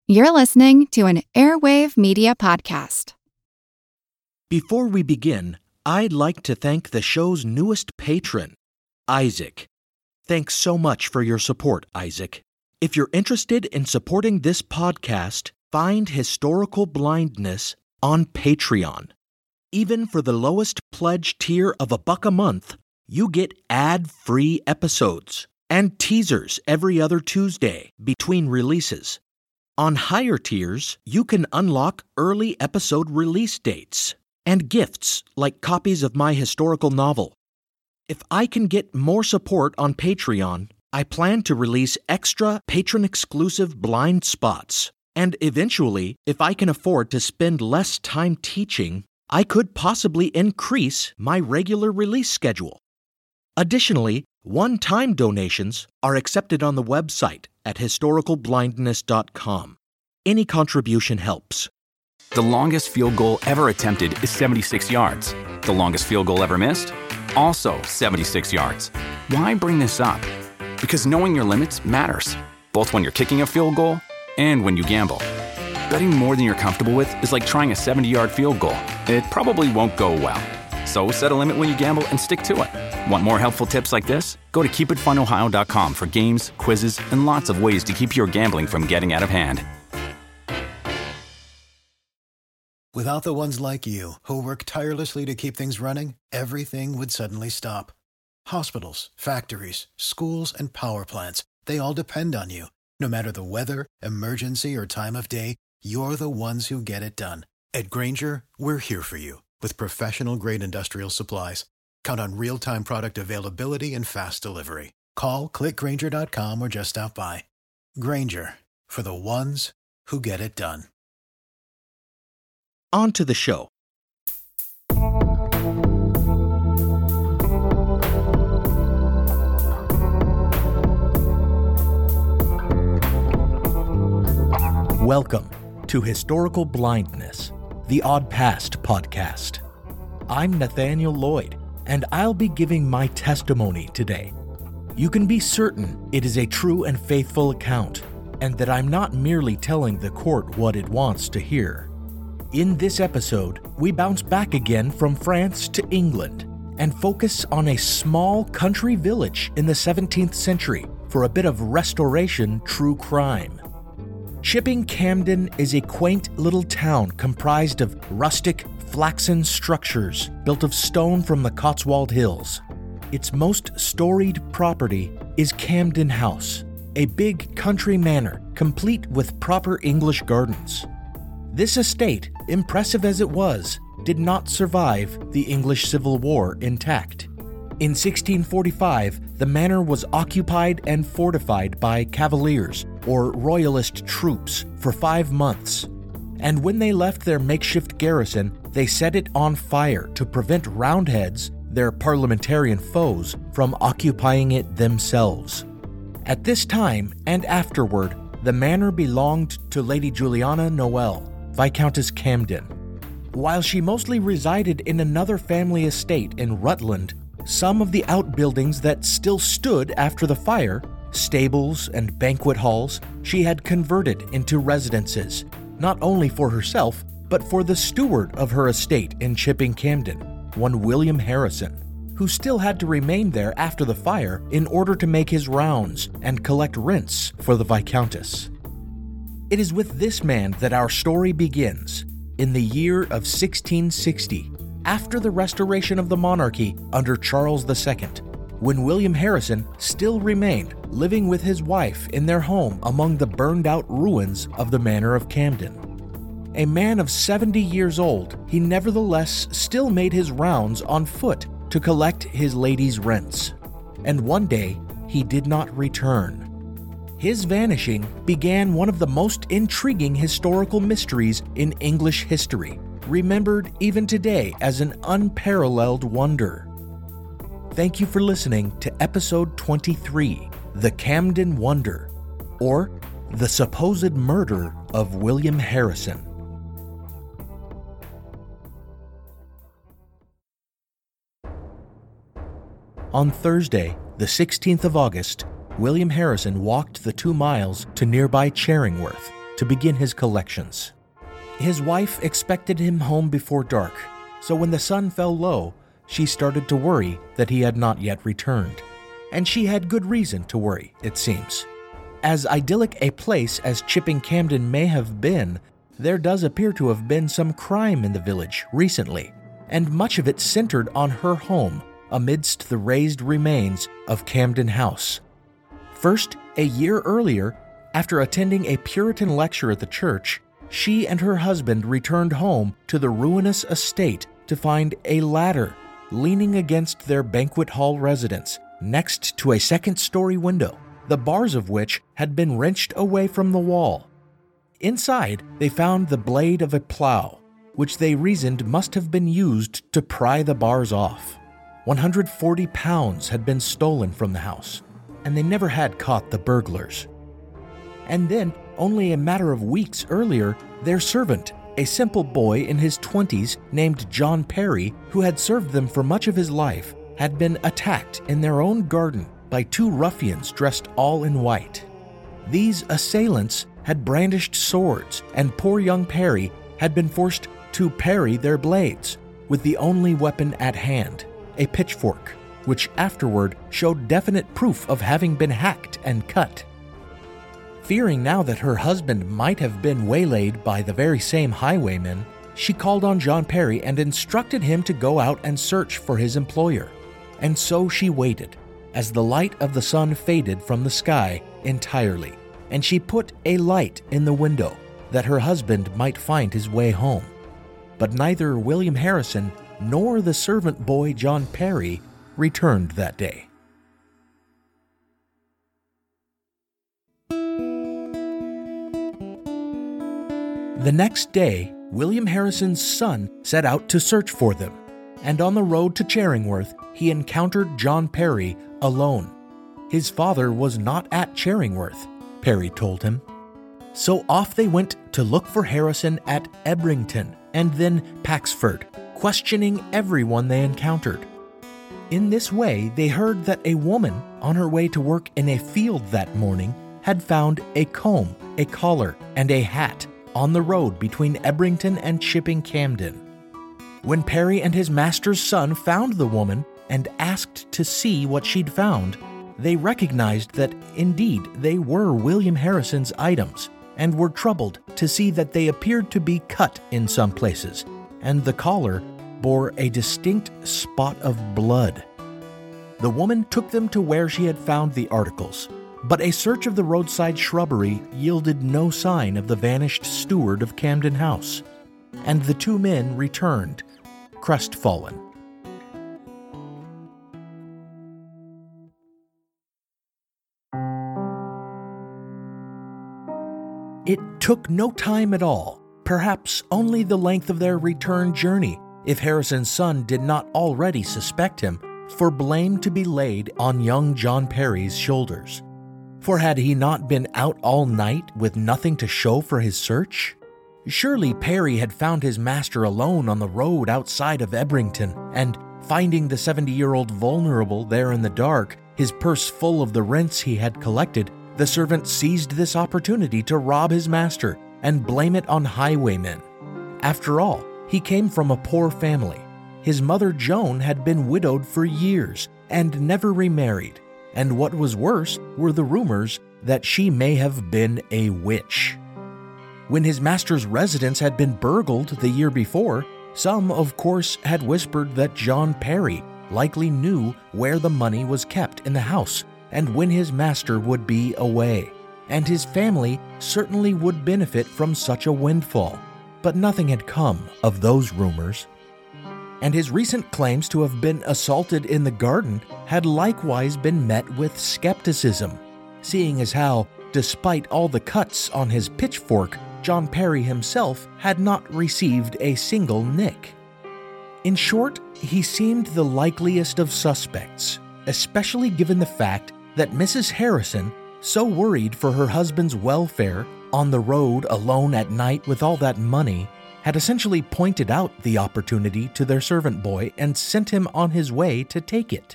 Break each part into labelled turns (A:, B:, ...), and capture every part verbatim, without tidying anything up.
A: You're listening to an Airwave Media Podcast.
B: Before we begin, I'd like to thank the show's newest patron, Isaac. Thanks so much for your support, Isaac. If you're interested in supporting this podcast, find Historical Blindness on Patreon. Even for the lowest pledge tier of a buck a month, you get ad-free episodes and teasers every other Tuesday between releases. On higher tiers, you can unlock early episode release dates and gifts like copies of my historical novel. If I can get more support on Patreon, I plan to release extra patron-exclusive blind spots. And eventually, if I can afford to spend less time teaching, I could possibly increase my regular release schedule. Additionally, one-time donations are accepted on the website at historical blindness dot com. Any contribution helps.
C: The longest field goal ever attempted is seventy-six yards. The longest field goal ever missed? Also seventy-six yards. Why bring this up? Because knowing your limits matters, both when you're kicking a field goal and when you gamble. Betting more than you're comfortable with is like trying a seventy-yard field goal. It probably won't go well. So set a limit when you gamble and stick to it. Want more helpful tips like this? Go to keep it fun ohio dot com for games, quizzes, and lots of ways to keep your gambling from getting out of hand.
D: Without the ones like you, who work tirelessly to keep things running, everything would suddenly stop. Hospitals, factories, schools, and power plants, they all depend on you. No matter the weather, emergency, or time of day, you're the ones who get it done. At Grainger, we're here for you with professional-grade industrial supplies. Count on real-time product availability and fast delivery. Call, click grainger dot com, or just stop by. Grainger, for the ones who get it done.
B: On to the show. Welcome to Historical Blindness, the Odd Past podcast. I'm Nathaniel Lloyd, and I'll be giving my testimony today. You can be certain it is a true and faithful account, and that I'm not merely telling the court what it wants to hear. In this episode, we bounce back again from France to England and focus on a small country village in the seventeenth century for a bit of restoration true crime. Chipping Campden is a quaint little town comprised of rustic, flaxen structures built of stone from the Cotswold Hills. Its most storied property is Camden House, a big country manor complete with proper English gardens. This estate, impressive as it was, did not survive the English Civil War intact. In sixteen forty-five, the manor was occupied and fortified by Cavaliers, or Royalist troops, for five months. And when they left their makeshift garrison, they set it on fire to prevent Roundheads, their parliamentarian foes, from occupying it themselves. At this time and afterward, the manor belonged to Lady Juliana Noel, Viscountess Camden. While she mostly resided in another family estate in Rutland, some of the outbuildings that still stood after the fire, stables and banquet halls, she had converted into residences, not only for herself, but for the steward of her estate in Chipping Campden, one William Harrison, who still had to remain there after the fire in order to make his rounds and collect rents for the Viscountess. It is with this man that our story begins, in the year of sixteen sixty, after the restoration of the monarchy under Charles the Second, when William Harrison still remained living with his wife in their home among the burned-out ruins of the Manor of Camden. A man of seventy years old, he nevertheless still made his rounds on foot to collect his lady's rents. And one day, he did not return. His vanishing began one of the most intriguing historical mysteries in English history, remembered even today as an unparalleled wonder. Thank you for listening to episode twenty-three, The Camden Wonder, or The Supposed Murder of William Harrison. On Thursday, the sixteenth of August, William Harrison walked the two miles to nearby Charingworth to begin his collections. His wife expected him home before dark, so when the sun fell low, she started to worry that he had not yet returned. And she had good reason to worry, it seems. As idyllic a place as Chipping Campden may have been, there does appear to have been some crime in the village recently, and much of it centered on her home amidst the raised remains of Camden House. First, a year earlier, after attending a Puritan lecture at the church, she and her husband returned home to the ruinous estate to find a ladder leaning against their banquet hall residence next to a second-story window, the bars of which had been wrenched away from the wall. Inside, they found the blade of a plow, which they reasoned must have been used to pry the bars off. one hundred forty pounds had been stolen from the house, and they never had caught the burglars. And then, only a matter of weeks earlier, their servant, a simple boy in his twenties named John Perry, who had served them for much of his life, had been attacked in their own garden by two ruffians dressed all in white. These assailants had brandished swords, and poor young Perry had been forced to parry their blades with the only weapon at hand, a pitchfork, which afterward showed definite proof of having been hacked and cut. Fearing now that her husband might have been waylaid by the very same highwaymen, she called on John Perry and instructed him to go out and search for his employer. And so she waited, as the light of the sun faded from the sky entirely, and she put a light in the window that her husband might find his way home. But neither William Harrison nor the servant boy John Perry returned that day. The next day, William Harrison's son set out to search for them, and on the road to Charingworth, he encountered John Perry alone. His father was not at Charingworth, Perry told him. So off they went to look for Harrison at Ebrington and then Paxford, questioning everyone they encountered. In this way, they heard that a woman on her way to work in a field that morning had found a comb, a collar, and a hat on the road between Ebrington and Chipping Campden. When Perry and his master's son found the woman and asked to see what she'd found, they recognized that indeed they were William Harrison's items and were troubled to see that they appeared to be cut in some places, and the collar bore a distinct spot of blood. The woman took them to where she had found the articles, but a search of the roadside shrubbery yielded no sign of the vanished steward of Camden House, and the two men returned, crestfallen. It took no time at all, perhaps only the length of their return journey, if Harrison's son did not already suspect him, for blame to be laid on young John Perry's shoulders. For had he not been out all night with nothing to show for his search? Surely Perry had found his master alone on the road outside of Ebrington, and finding the seventy-year-old vulnerable there in the dark, his purse full of the rents he had collected, the servant seized this opportunity to rob his master and blame it on highwaymen. After all, he came from a poor family. His mother Joan had been widowed for years and never remarried, and what was worse were the rumors that she may have been a witch. When his master's residence had been burgled the year before, some, of course, had whispered that John Perry likely knew where the money was kept in the house and when his master would be away, and his family certainly would benefit from such a windfall. But nothing had come of those rumors. And his recent claims to have been assaulted in the garden had likewise been met with skepticism, seeing as how, despite all the cuts on his pitchfork, John Perry himself had not received a single nick. In short, he seemed the likeliest of suspects, especially given the fact that Missus Harrison, so worried for her husband's welfare, on the road alone at night with all that money, had essentially pointed out the opportunity to their servant boy and sent him on his way to take it.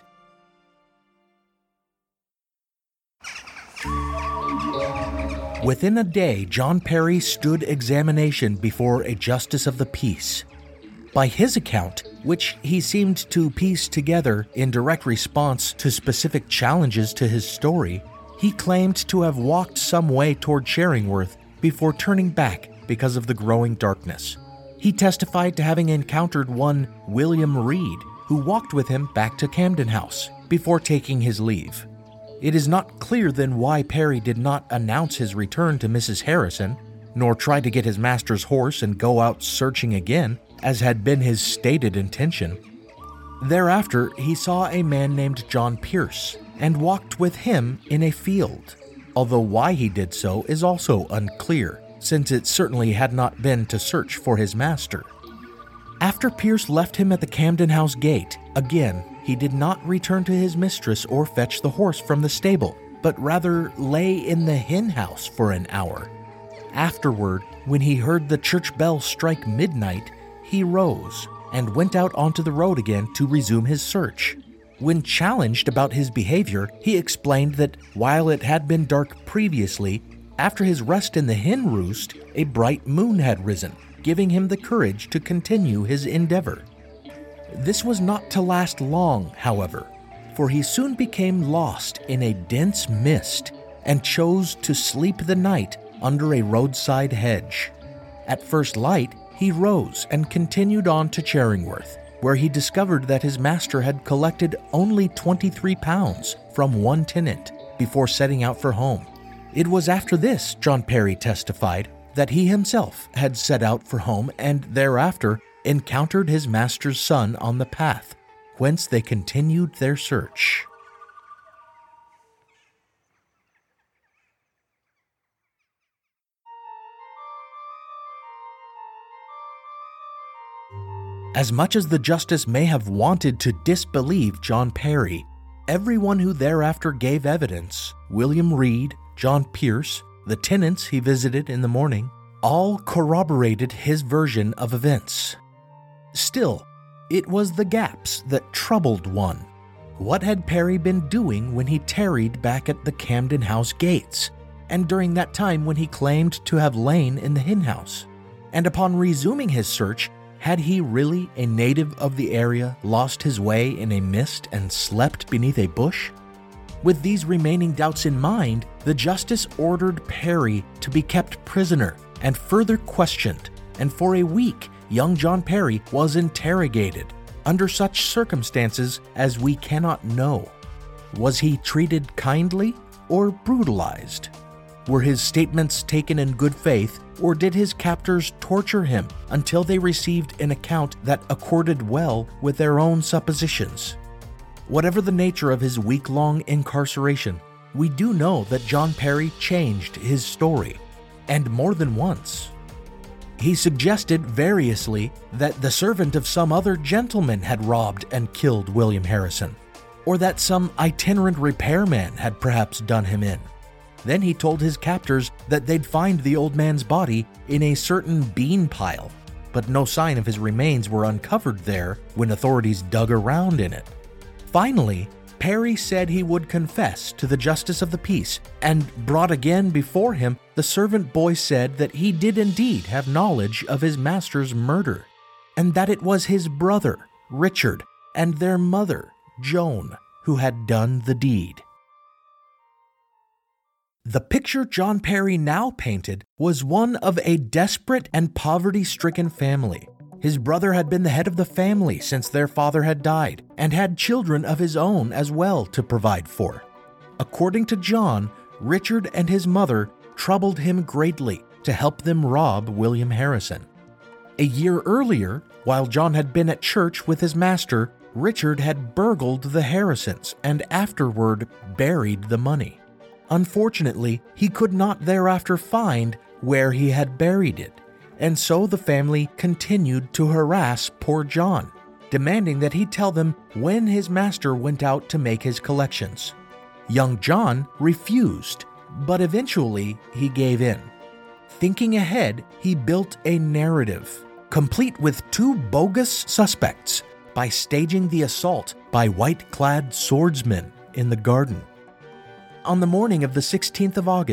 B: Within a day, John Perry stood examination before a justice of the peace. By his account, which he seemed to piece together in direct response to specific challenges to his story, he claimed to have walked some way toward Charingworth before turning back because of the growing darkness. He testified to having encountered one William Reed, who walked with him back to Camden House before taking his leave. It is not clear then why Perry did not announce his return to Missus Harrison, nor try to get his master's horse and go out searching again, as had been his stated intention. Thereafter, he saw a man named John Pierce and walked with him in a field, although why he did so is also unclear, since it certainly had not been to search for his master. After Pierce left him at the Camden House gate, again, he did not return to his mistress or fetch the horse from the stable, but rather lay in the hen house for an hour. Afterward, when he heard the church bell strike midnight, he rose and went out onto the road again to resume his search. When challenged about his behavior, he explained that while it had been dark previously, after his rest in the hen roost, a bright moon had risen, giving him the courage to continue his endeavor. This was not to last long, however, for he soon became lost in a dense mist and chose to sleep the night under a roadside hedge. At first light, he rose and continued on to Charingworth, where he discovered that his master had collected only twenty-three pounds from one tenant before setting out for home. It was after this, John Perry testified, that he himself had set out for home and thereafter encountered his master's son on the path, whence they continued their search. As much as the justice may have wanted to disbelieve John Perry, everyone who thereafter gave evidence, William Reed, John Pierce, the tenants he visited in the morning, all corroborated his version of events. Still, it was the gaps that troubled one. What had Perry been doing when he tarried back at the Camden House gates, and during that time when he claimed to have lain in the hen house? And upon resuming his search, had he really, a native of the area, lost his way in a mist and slept beneath a bush? With these remaining doubts in mind, the justice ordered Perry to be kept prisoner and further questioned, and for a week, young John Perry was interrogated under such circumstances as we cannot know. Was he treated kindly or brutalized? Were his statements taken in good faith, or did his captors torture him until they received an account that accorded well with their own suppositions? Whatever the nature of his week-long incarceration, we do know that John Perry changed his story, and more than once. He suggested variously that the servant of some other gentleman had robbed and killed William Harrison, or that some itinerant repairman had perhaps done him in. Then he told his captors that they'd find the old man's body in a certain bean pile, but no sign of his remains were uncovered there when authorities dug around in it. Finally, Perry said he would confess to the justice of the peace, and brought again before him, the servant boy said that he did indeed have knowledge of his master's murder, and that it was his brother, Richard, and their mother, Joan, who had done the deed. The picture John Perry now painted was one of a desperate and poverty-stricken family. His brother had been the head of the family since their father had died, and had children of his own as well to provide for. According to John, Richard and his mother troubled him greatly to help them rob William Harrison. A year earlier, while John had been at church with his master, Richard had burgled the Harrisons and afterward buried the money. Unfortunately, he could not thereafter find where he had buried it, and so the family continued to harass poor John, demanding that he tell them when his master went out to make his collections. Young John refused, but eventually he gave in. Thinking ahead, he built a narrative, complete with two bogus suspects, by staging the assault by white-clad swordsmen in the garden. On the morning of the sixteenth of August,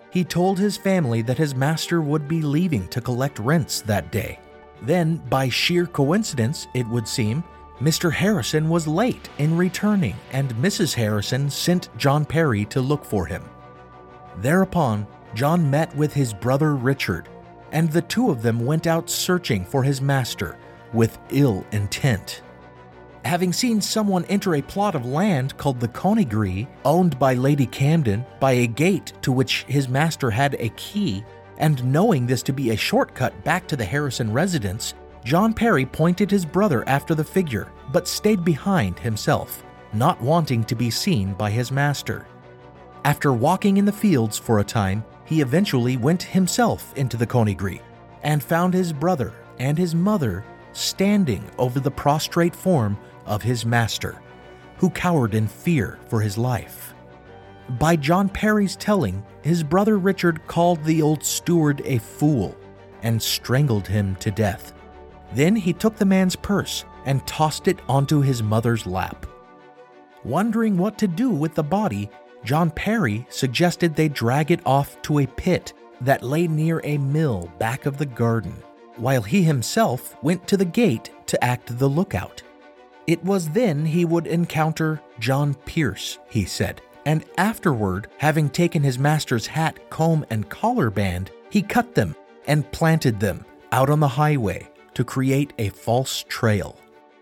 B: he told his family that his master would be leaving to collect rents that day. Then, by sheer coincidence, it would seem, Mister Harrison was late in returning, and Missus Harrison sent John Perry to look for him. Thereupon, John met with his brother Richard, and the two of them went out searching for his master with ill intent. Having seen someone enter a plot of land called the Conygree, owned by Lady Camden, by a gate to which his master had a key, and knowing this to be a shortcut back to the Harrison residence, John Perry pointed his brother after the figure, but stayed behind himself, not wanting to be seen by his master. After walking in the fields for a time, he eventually went himself into the Conygree, and found his brother and his mother standing over the prostrate form of his master, who cowered in fear for his life. By John Perry's telling, his brother Richard called the old steward a fool and strangled him to death. Then he took the man's purse and tossed it onto his mother's lap. Wondering what to do with the body, John Perry suggested they drag it off to a pit that lay near a mill back of the garden, while he himself went to the gate to act the lookout. It was then he would encounter John Pierce, he said, and afterward, having taken his master's hat, comb, and collar band, he cut them and planted them out on the highway to create a false trail.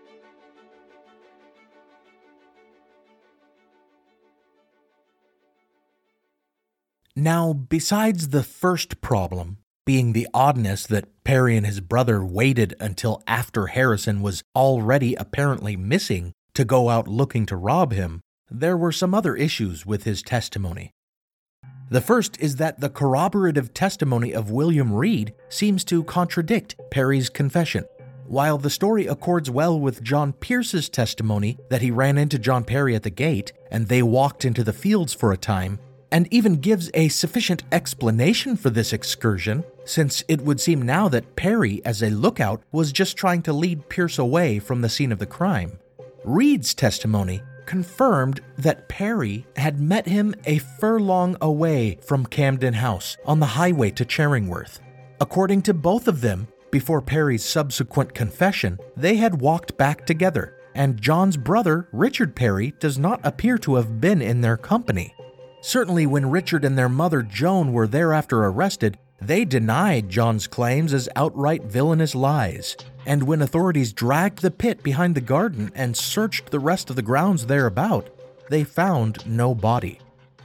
B: Now, besides the first problem, being the oddness that Perry and his brother waited until after Harrison was already apparently missing to go out looking to rob him, there were some other issues with his testimony. The first is that the corroborative testimony of William Reed seems to contradict Perry's confession. While the story accords well with John Pierce's testimony that he ran into John Perry at the gate and they walked into the fields for a time, and even gives a sufficient explanation for this excursion, since it would seem now that Perry, as a lookout, was just trying to lead Pierce away from the scene of the crime. Reed's testimony confirmed that Perry had met him a furlong away from Camden House on the highway to Charingworth. According to both of them, before Perry's subsequent confession, they had walked back together, and John's brother, Richard Perry, does not appear to have been in their company. Certainly when Richard and their mother Joan were thereafter arrested, they denied John's claims as outright villainous lies, and when authorities dragged the pit behind the garden and searched the rest of the grounds thereabout, they found no body.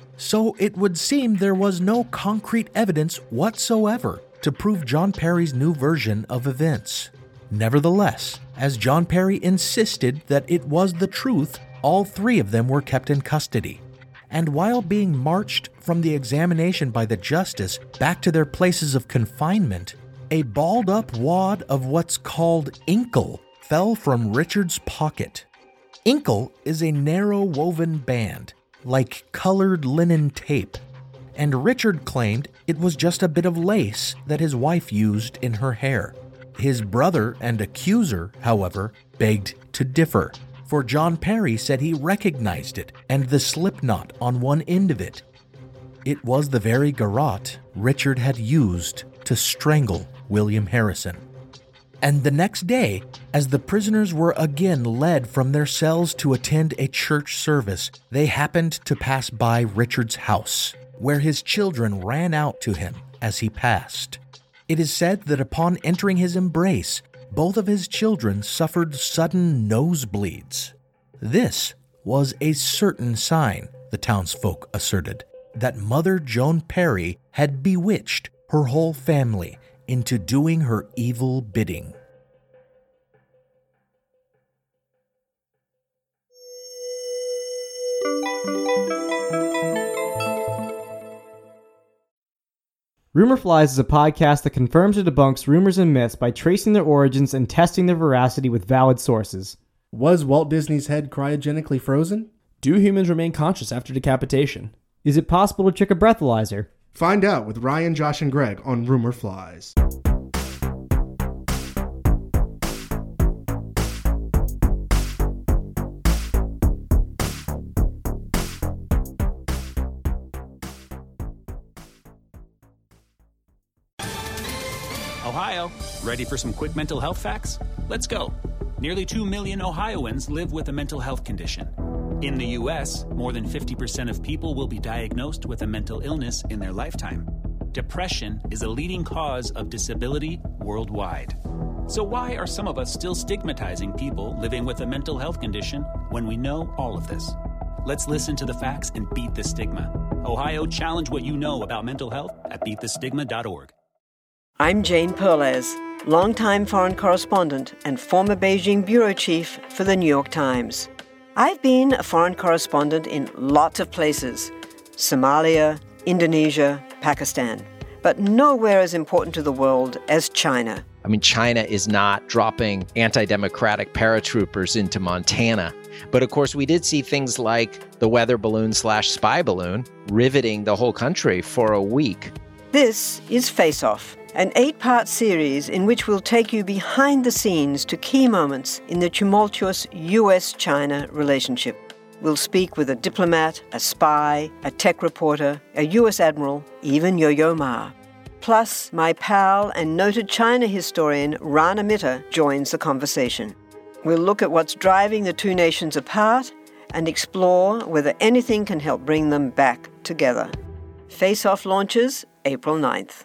B: So it would seem there was no concrete evidence whatsoever to prove John Perry's new version of events. Nevertheless, as John Perry insisted that it was the truth, all three of them were kept in custody. And while being marched from the examination by the justice back to their places of confinement, a balled-up wad of what's called inkle fell from Richard's pocket. Inkle is a narrow woven band, like colored linen tape, and Richard claimed it was just a bit of lace that his wife used in her hair. His brother and accuser, however, begged to differ, for John Perry said he recognized it and the slip knot on one end of it. It was the very garrote Richard had used to strangle William Harrison. And the next day, as the prisoners were again led from their cells to attend a church service, they happened to pass by Richard's house, where his children ran out to him as he passed. It is said that upon entering his embrace, both of his children suffered sudden nosebleeds. This was a certain sign, the townsfolk asserted, that Mother Joan Perry had bewitched her whole family into doing her evil bidding.
E: Rumor Flies is a podcast that confirms or debunks rumors and myths by tracing their origins and testing their veracity with valid sources.
F: Was Walt Disney's head cryogenically frozen?
G: Do humans remain conscious after decapitation?
E: Is it possible to trick a breathalyzer?
F: Find out with Ryan, Josh, and Greg on Rumor Flies.
C: Ohio, ready for some quick mental health facts? Let's go. Nearly two million Ohioans live with a mental health condition. In the U S, more than fifty percent of people will be diagnosed with a mental illness in their lifetime. Depression is a leading cause of disability worldwide. So why are some of us still stigmatizing people living with a mental health condition when we know all of this? Let's listen to the facts and beat the stigma. Ohio, challenge what you know about mental health at beat the stigma dot org.
H: I'm Jane Perlez, longtime foreign correspondent and former Beijing bureau chief for the New York Times. I've been a foreign correspondent in lots of places: Somalia, Indonesia, Pakistan, but nowhere as important to the world as China.
I: I mean, China is not dropping anti-democratic paratroopers into Montana. But of course, we did see things like the weather balloon slash spy balloon riveting the whole country for a week.
H: This is Face Off, an eight-part series in which we'll take you behind the scenes to key moments in the tumultuous U S China relationship. We'll speak with a diplomat, a spy, a tech reporter, a U S admiral, even Yo-Yo Ma. Plus, my pal and noted China historian Rana Mitter joins the conversation. We'll look at what's driving the two nations apart and explore whether anything can help bring them back together. Face Off launches April ninth.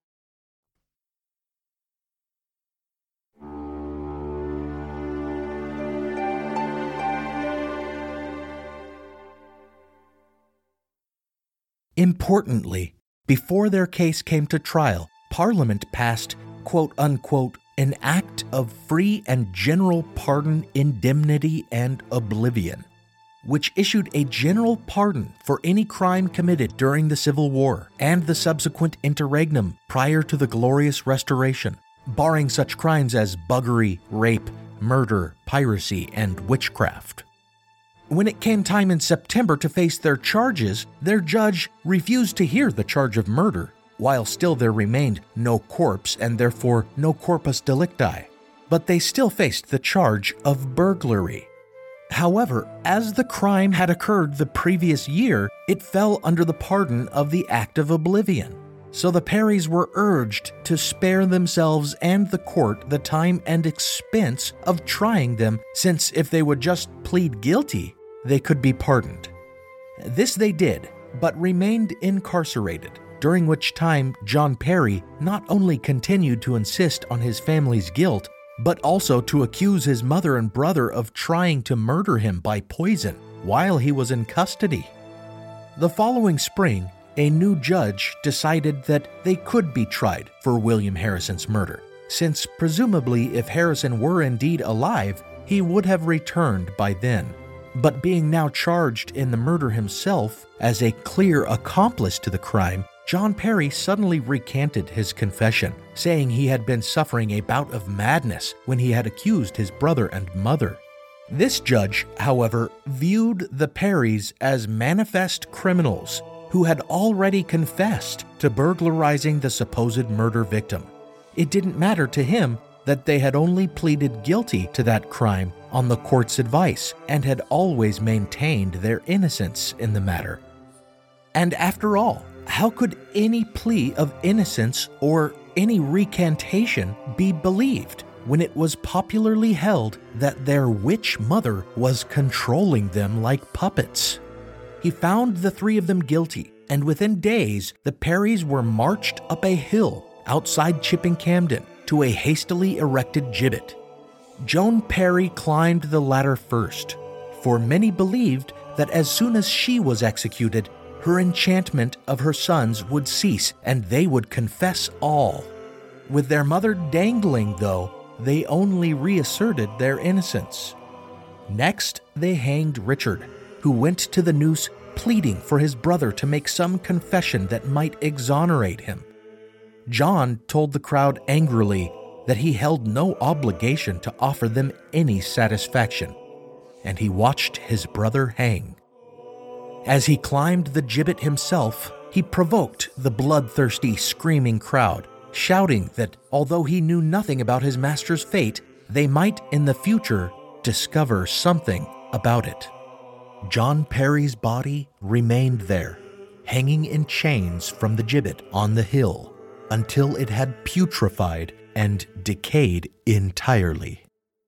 B: Importantly, before their case came to trial, Parliament passed, quote-unquote, an act of free and general pardon, indemnity, and oblivion, which issued a general pardon for any crime committed during the Civil War and the subsequent interregnum prior to the Glorious Restoration, barring such crimes as buggery, rape, murder, piracy, and witchcraft. When it came time in September to face their charges, their judge refused to hear the charge of murder, while still there remained no corpse and therefore no corpus delicti. But they still faced the charge of burglary. However, as the crime had occurred the previous year, it fell under the pardon of the Act of Oblivion. So the Perrys were urged to spare themselves and the court the time and expense of trying them, since if they would just plead guilty, they could be pardoned. This they did, but remained incarcerated, during which time John Perry not only continued to insist on his family's guilt, but also to accuse his mother and brother of trying to murder him by poison while he was in custody. The following spring, a new judge decided that they could be tried for William Harrison's murder, since presumably if Harrison were indeed alive, he would have returned by then. But being now charged in the murder himself as a clear accomplice to the crime, John Perry suddenly recanted his confession, saying he had been suffering a bout of madness when he had accused his brother and mother. This judge, however, viewed the Perrys as manifest criminals who had already confessed to burglarizing the supposed murder victim. It didn't matter to him that they had only pleaded guilty to that crime on the court's advice and had always maintained their innocence in the matter. And after all, how could any plea of innocence or any recantation be believed when it was popularly held that their witch mother was controlling them like puppets? He found the three of them guilty, and within days, the Perrys were marched up a hill outside Chipping Camden to a hastily erected gibbet. Joan Perry climbed the ladder first, for many believed that as soon as she was executed, her enchantment of her sons would cease and they would confess all. With their mother dangling, though, they only reasserted their innocence. Next, they hanged Richard, who went to the noose pleading for his brother to make some confession that might exonerate him. John told the crowd angrily that he held no obligation to offer them any satisfaction, and he watched his brother hang. As he climbed the gibbet himself, he provoked the bloodthirsty, screaming crowd, shouting that although he knew nothing about his master's fate, they might in the future discover something about it. John Perry's body remained there, hanging in chains from the gibbet on the hill, until it had putrefied and decayed entirely.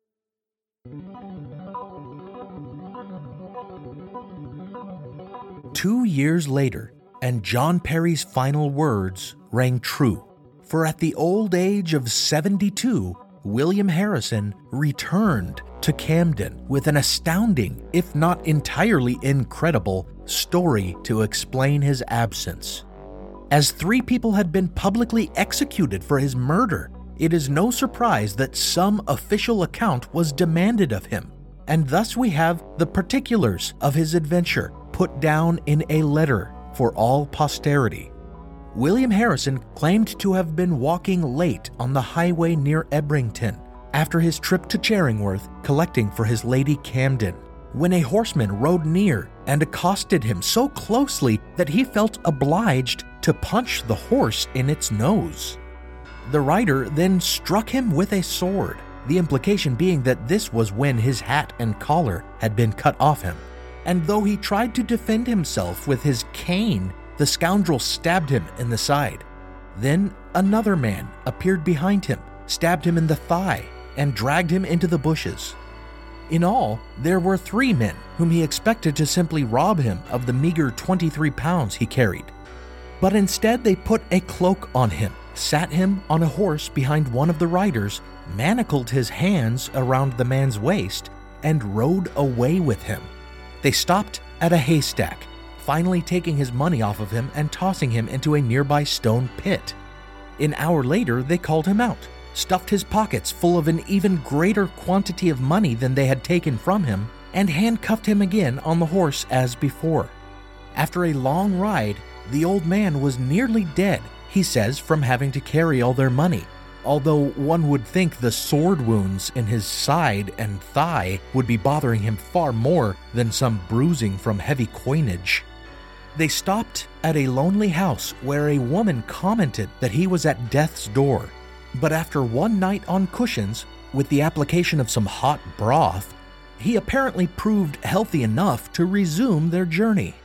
B: Two years later, and John Perry's final words rang true, for at the old age of seventy-two, William Harrison returned to Camden with an astounding, if not entirely incredible, story to explain his absence. As three people had been publicly executed for his murder, it is no surprise that some official account was demanded of him, and thus we have the particulars of his adventure put down in a letter for all posterity. William Harrison claimed to have been walking late on the highway near Ebrington after his trip to Charingworth collecting for his Lady Camden, when a horseman rode near and accosted him so closely that he felt obliged to punch the horse in its nose. The rider then struck him with a sword, the implication being that this was when his hat and collar had been cut off him. And though he tried to defend himself with his cane, the scoundrel stabbed him in the side. Then another man appeared behind him, stabbed him in the thigh, and dragged him into the bushes. In all, there were three men whom he expected to simply rob him of the meager twenty-three pounds he carried. But instead they put a cloak on him, sat him on a horse behind one of the riders, manacled his hands around the man's waist, and rode away with him. They stopped at a haystack, finally taking his money off of him and tossing him into a nearby stone pit. An hour later, they called him out, stuffed his pockets full of an even greater quantity of money than they had taken from him, and handcuffed him again on the horse as before. After a long ride, the old man was nearly dead, he says, from having to carry all their money, although one would think the sword wounds in his side and thigh would be bothering him far more than some bruising from heavy coinage. They stopped at a lonely house where a woman commented that he was at death's door, but after one night on cushions, with the application of some hot broth, he apparently proved healthy enough to resume their journey.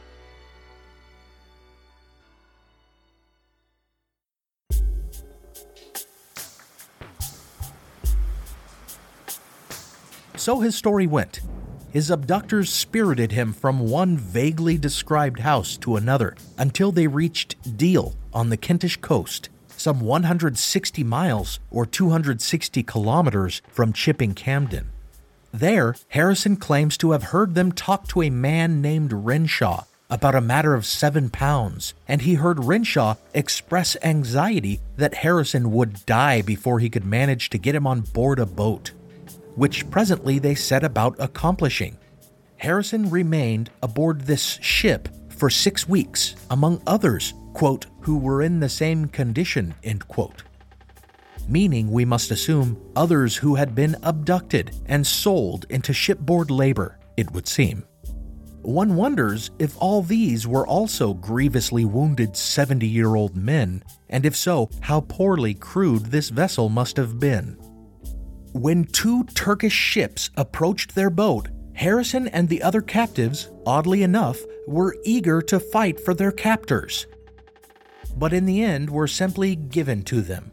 B: So his story went. His abductors spirited him from one vaguely described house to another until they reached Deal on the Kentish coast, some one hundred sixty miles or two hundred sixty kilometers from Chipping Campden. There, Harrison claims to have heard them talk to a man named Renshaw about a matter of seven pounds, and he heard Renshaw express anxiety that Harrison would die before he could manage to get him on board a boat, which presently they set about accomplishing. Harrison remained aboard this ship for six weeks, among others, quote, who were in the same condition, end quote. Meaning, we must assume, others who had been abducted and sold into shipboard labor, it would seem. One wonders if all these were also grievously wounded seventy-year-old men, and if so, how poorly crewed this vessel must have been. When two Turkish ships approached their boat, Harrison and the other captives, oddly enough, were eager to fight for their captors, but in the end were simply given to them.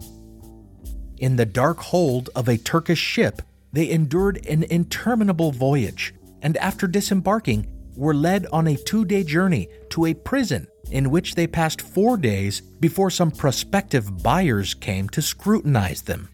B: In the dark hold of a Turkish ship, they endured an interminable voyage, and after disembarking, were led on a two-day journey to a prison in which they passed four days before some prospective buyers came to scrutinize them.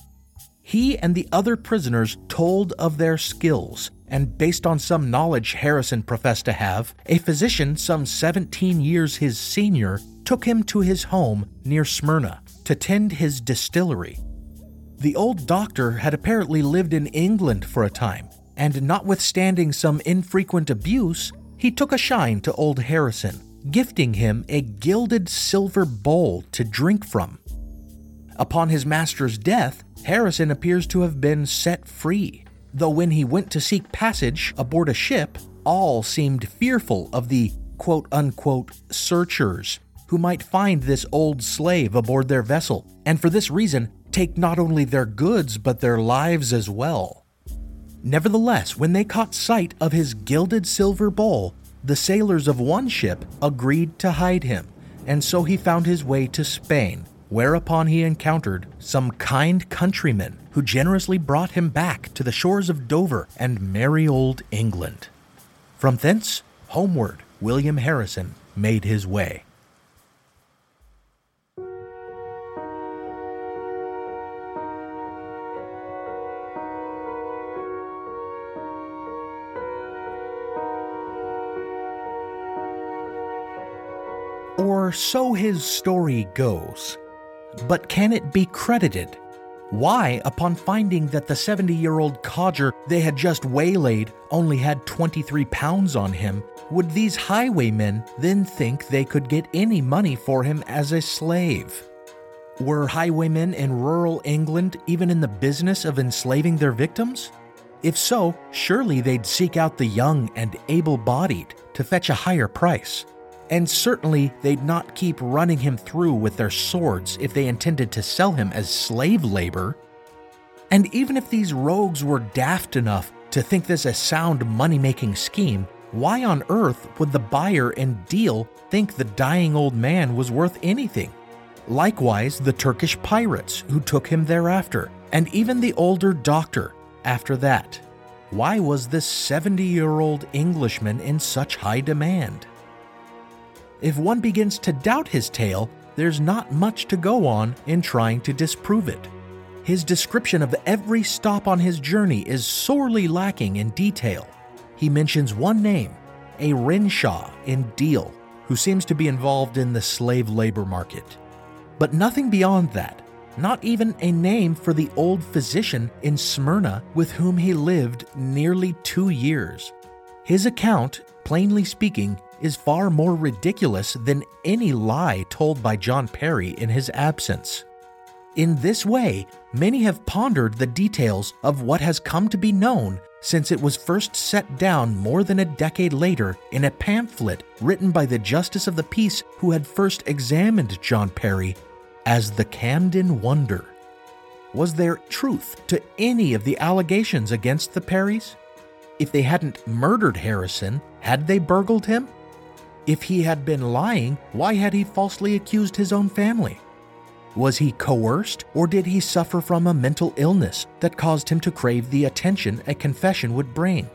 B: He and the other prisoners told of their skills, and based on some knowledge Harrison professed to have, a physician some seventeen years his senior took him to his home near Smyrna to tend his distillery. The old doctor had apparently lived in England for a time, and notwithstanding some infrequent abuse, he took a shine to old Harrison, gifting him a gilded silver bowl to drink from. Upon his master's death, Harrison appears to have been set free, though when he went to seek passage aboard a ship, all seemed fearful of the quote-unquote searchers who might find this old slave aboard their vessel, and for this reason take not only their goods but their lives as well. Nevertheless, when they caught sight of his gilded silver bowl, the sailors of one ship agreed to hide him, and so he found his way to Spain, whereupon he encountered some kind countrymen who generously brought him back to the shores of Dover and merry old England. From thence, homeward, William Harrison made his way. Or so his story goes. But can it be credited? Why, upon finding that the seventy-year-old codger they had just waylaid only had twenty-three pounds on him, would these highwaymen then think they could get any money for him as a slave? Were highwaymen in rural England even in the business of enslaving their victims? If so, surely they'd seek out the young and able-bodied to fetch a higher price. And certainly they'd not keep running him through with their swords if they intended to sell him as slave labor. And even if these rogues were daft enough to think this a sound money-making scheme, why on earth would the buyer and deal think the dying old man was worth anything? Likewise, the Turkish pirates who took him thereafter, and even the older doctor after that. Why was this seventy-year-old Englishman in such high demand? If one begins to doubt his tale, there's not much to go on in trying to disprove it. His description of every stop on his journey is sorely lacking in detail. He mentions one name, a Renshaw in Deal, who seems to be involved in the slave labor market. But nothing beyond that, not even a name for the old physician in Smyrna with whom he lived nearly two years. His account, plainly speaking, is far more ridiculous than any lie told by John Perry in his absence. In this way, many have pondered the details of what has come to be known since it was first set down more than a decade later in a pamphlet written by the Justice of the Peace who had first examined John Perry as the Camden Wonder. Was there truth to any of the allegations against the Perrys? If they hadn't murdered Harrison, had they burgled him? If he had been lying, why had he falsely accused his own family? Was he coerced, or did he suffer from a mental illness that caused him to crave the attention a confession would bring?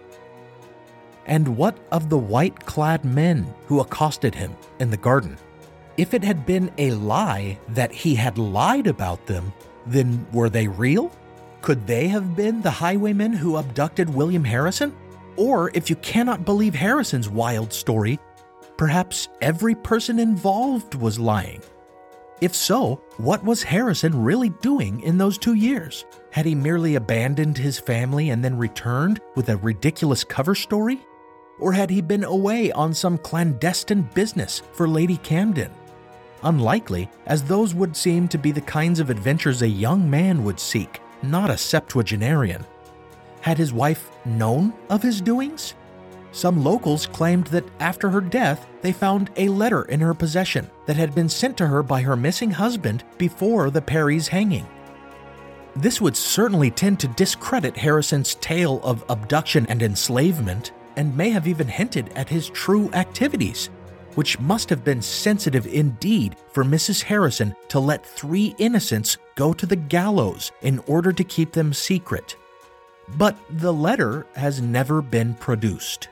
B: And what of the white-clad men who accosted him in the garden? If it had been a lie that he had lied about them, then were they real? Could they have been the highwaymen who abducted William Harrison? Or, if you cannot believe Harrison's wild story, perhaps every person involved was lying. If so, what was Harrison really doing in those two years? Had he merely abandoned his family and then returned with a ridiculous cover story? Or had he been away on some clandestine business for Lady Camden? Unlikely, as those would seem to be the kinds of adventures a young man would seek, not a septuagenarian. Had his wife known of his doings? Some locals claimed that after her death, they found a letter in her possession that had been sent to her by her missing husband before the Perry's hanging. This would certainly tend to discredit Harrison's tale of abduction and enslavement, and may have even hinted at his true activities, which must have been sensitive indeed for Missus Harrison to let three innocents go to the gallows in order to keep them secret. But the letter has never been produced.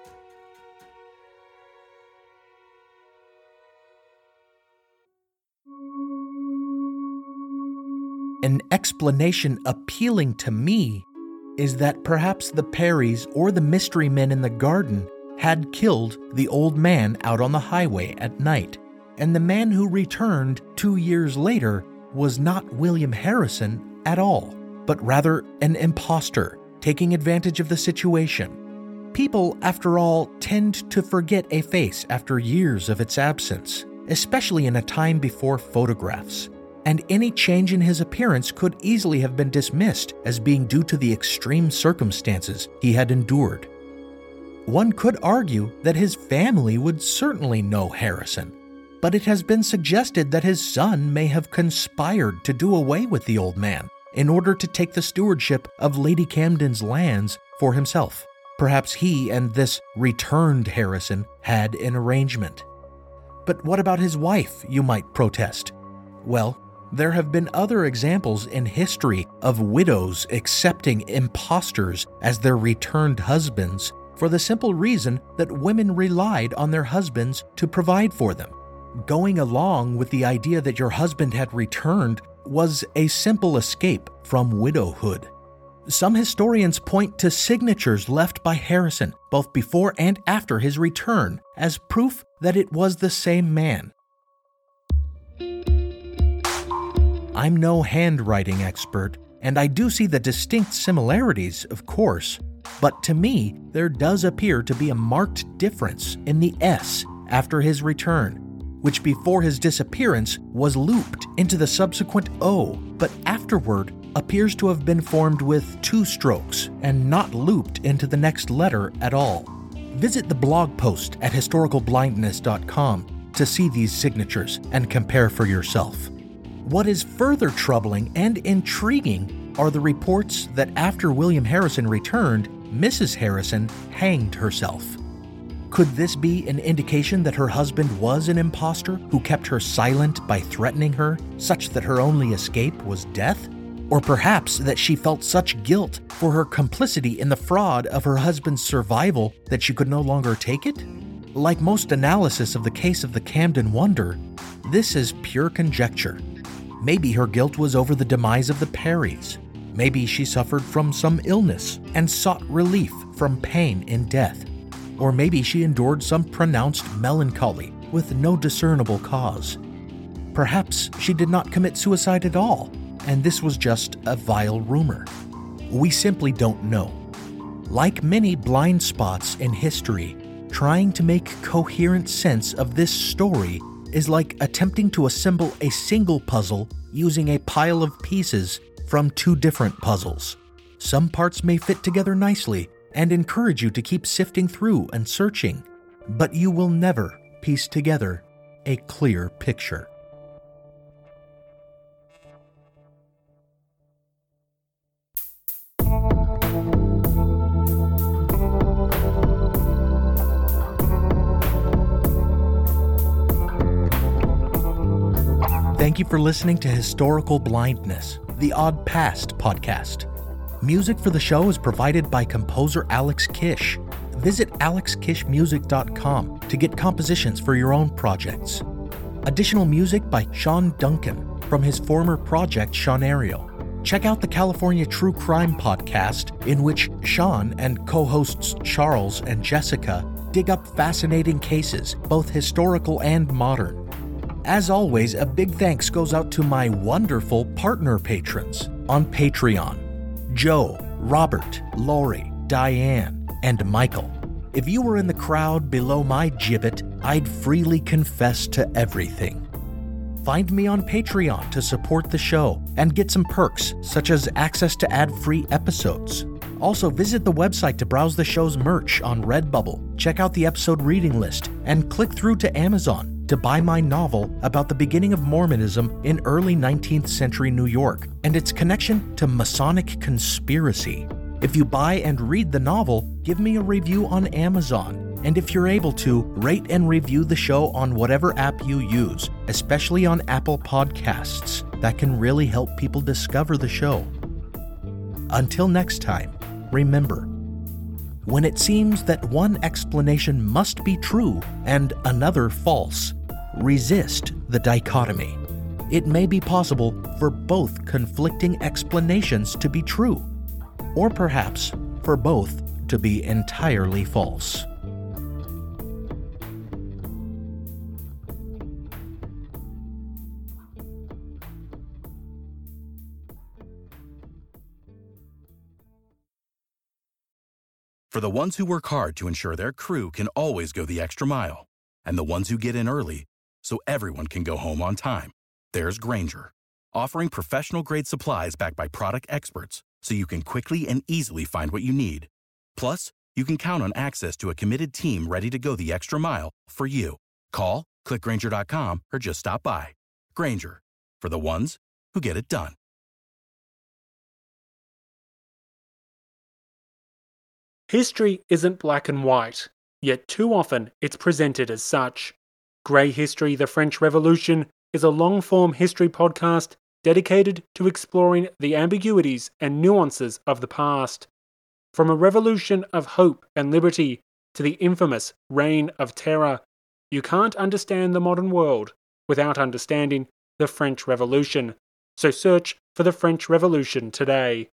B: An explanation appealing to me is that perhaps the Perrys or the mystery men in the garden had killed the old man out on the highway at night, and the man who returned two years later was not William Harrison at all, but rather an imposter taking advantage of the situation. People, after all, tend to forget a face after years of its absence, especially in a time before photographs. And any change in his appearance could easily have been dismissed as being due to the extreme circumstances he had endured. One could argue that his family would certainly know Harrison, but it has been suggested that his son may have conspired to do away with the old man in order to take the stewardship of Lady Camden's lands for himself. Perhaps he and this returned Harrison had an arrangement. But what about his wife, you might protest? Well, There have been other examples in history of widows accepting impostors as their returned husbands for the simple reason that women relied on their husbands to provide for them. Going along with the idea that your husband had returned was a simple escape from widowhood. Some historians point to signatures left by Harrison, both before and after his return, as proof that it was the same man. I'm no handwriting expert, and I do see the distinct similarities, of course, but to me, there does appear to be a marked difference in the S after his return, which before his disappearance was looped into the subsequent O, but afterward appears to have been formed with two strokes and not looped into the next letter at all. Visit the blog post at historical blindness dot com to see these signatures and compare for yourself. What is further troubling and intriguing are the reports that after William Harrison returned, Missus Harrison hanged herself. Could this be an indication that her husband was an impostor who kept her silent by threatening her, such that her only escape was death? Or perhaps that she felt such guilt for her complicity in the fraud of her husband's survival that she could no longer take it? Like most analysis of the case of the Camden Wonder, this is pure conjecture. Maybe her guilt was over the demise of the Perrys. Maybe she suffered from some illness and sought relief from pain in death. Or maybe she endured some pronounced melancholy with no discernible cause. Perhaps she did not commit suicide at all, and this was just a vile rumor. We simply don't know. Like many blind spots in history, trying to make coherent sense of this story is like attempting to assemble a single puzzle using a pile of pieces from two different puzzles. Some parts may fit together nicely and encourage you to keep sifting through and searching, but you will never piece together a clear picture. Thank you for listening to Historical Blindness, the Odd Past podcast. Music for the show is provided by composer Alex Kish. Visit alex kish music dot com to get compositions for your own projects. Additional music by Sean Duncan from his former project Seanario. Check out the California True Crime podcast, in which Sean and co-hosts Charles and Jessica dig up fascinating cases, both historical and modern. As always, a big thanks goes out to my wonderful partner patrons on Patreon: Joe, Robert, Lori, Diane, and Michael. If you were in the crowd below my gibbet, I'd freely confess to everything. Find me on Patreon to support the show and get some perks, such as access to ad-free episodes. Also, visit the website to browse the show's merch on Redbubble, check out the episode reading list, and click through to Amazon to buy my novel about the beginning of Mormonism in early nineteenth century New York and its connection to Masonic conspiracy. If you buy and read the novel, give me a review on Amazon. And if you're able to, rate and review the show on whatever app you use, especially on Apple Podcasts. That can really help people discover the show. Until next time, remember, when it seems that one explanation must be true and another false, resist the dichotomy. It may be possible for both conflicting explanations to be true, or perhaps for both to be entirely false.
J: For the ones who work hard to ensure their crew can always go the extra mile, and the ones who get in early so everyone can go home on time, there's Grainger, offering professional-grade supplies backed by product experts so you can quickly and easily find what you need. Plus, you can count on access to a committed team ready to go the extra mile for you. Call, click Grainger dot com, or just stop by. Grainger, for the ones who get it done.
K: History isn't black and white, yet too often it's presented as such. Grey History, the French Revolution is a long-form history podcast dedicated to exploring the ambiguities and nuances of the past, from a revolution of hope and liberty to the infamous Reign of Terror. You can't understand the modern world without understanding the French Revolution, so search for the French Revolution today.